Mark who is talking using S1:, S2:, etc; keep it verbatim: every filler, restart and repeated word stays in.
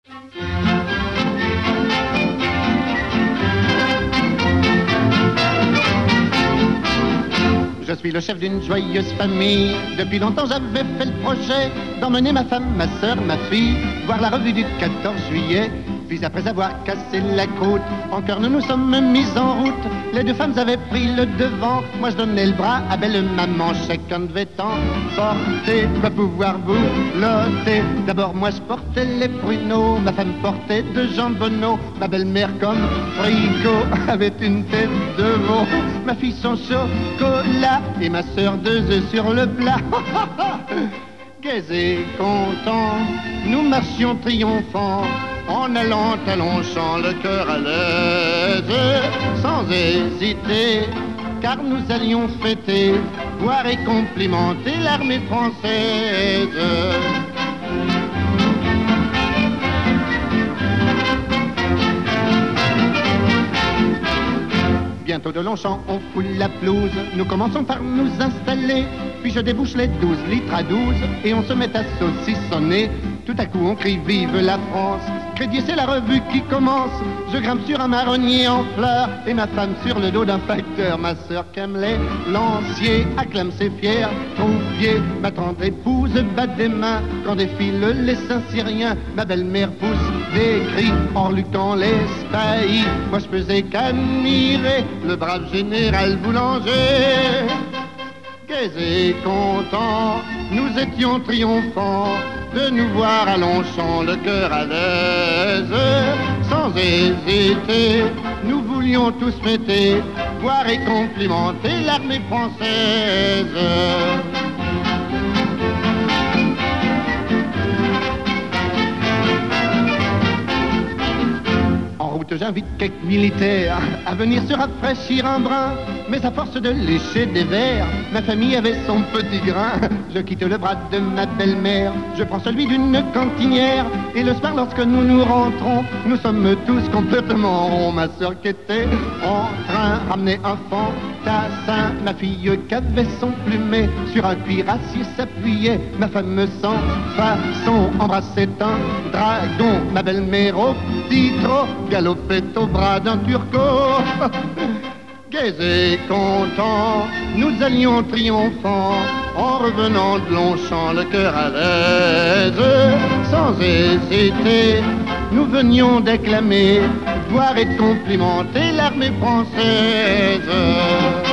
S1: Je suis le chef d'une joyeuse famille. Depuis longtemps j'avais fait le projet d'emmener ma femme, ma sœur, ma fille voir la revue du quatorze juillet. Puis après avoir cassé la croûte, en cœur nous nous sommes mis en route. Les deux femmes avaient pris le devant. Moi je donnais le bras à belle maman. Chacun devait en porter, pas pouvoir boulotter. D'abord moi je portais les pruneaux, ma femme portait de jambonneaux. Ma belle-mère comme fricot avait une tête de veau. Ma fille son chocolat et ma sœur deux œufs sur le plat. Gais et contents, nous marchions triomphants, en allant à Longchamp, le cœur à l'aise, sans hésiter, car nous allions fêter, voir et complimenter l'armée française. Bientôt de Longchamp, on foule la pelouse, nous commençons par nous installer, puis je débouche les douze litres à douze, et on se met à saucissonner. Tout à coup on crie vive la France, Crédit c'est la revue qui commence. Je grimpe sur un marronnier en fleurs, et ma femme sur le dos d'un facteur. Ma sœur Camelot, lancier, acclame ses fiers troupiers. Ma tendre épouse bat des mains quand défilent les saints syriens. Ma belle-mère pousse des cris en luttant les spahis. Moi je faisais qu'admirer le brave général Boulanger. Gais et contents, nous étions triomphants de nous voir à Longchamp, le cœur à l'aise. Sans hésiter, nous voulions tous fêter, voir et complimenter l'armée française. J'invite quelques militaires à venir se rafraîchir un brin. Mais à force de lécher des verres, ma famille avait son petit grain. Je quitte le bras de ma belle-mère, je prends celui d'une cantinière. Et le soir, lorsque nous nous rentrons, nous sommes tous complètement ronds. Ma sœur qui était en train ramenait un fantassin. Ma fille qui avait son plumet sur un cuirassier s'appuyait. Ma femme sans façon embrassait un dragon. Ma belle-mère au petit trot galopait au bras d'un turco. Gais et contents, nous allions triomphants, en revenant de Longchamp, le cœur à l'aise. Sans hésiter, nous venions déclamer, voir et complimenter l'armée française.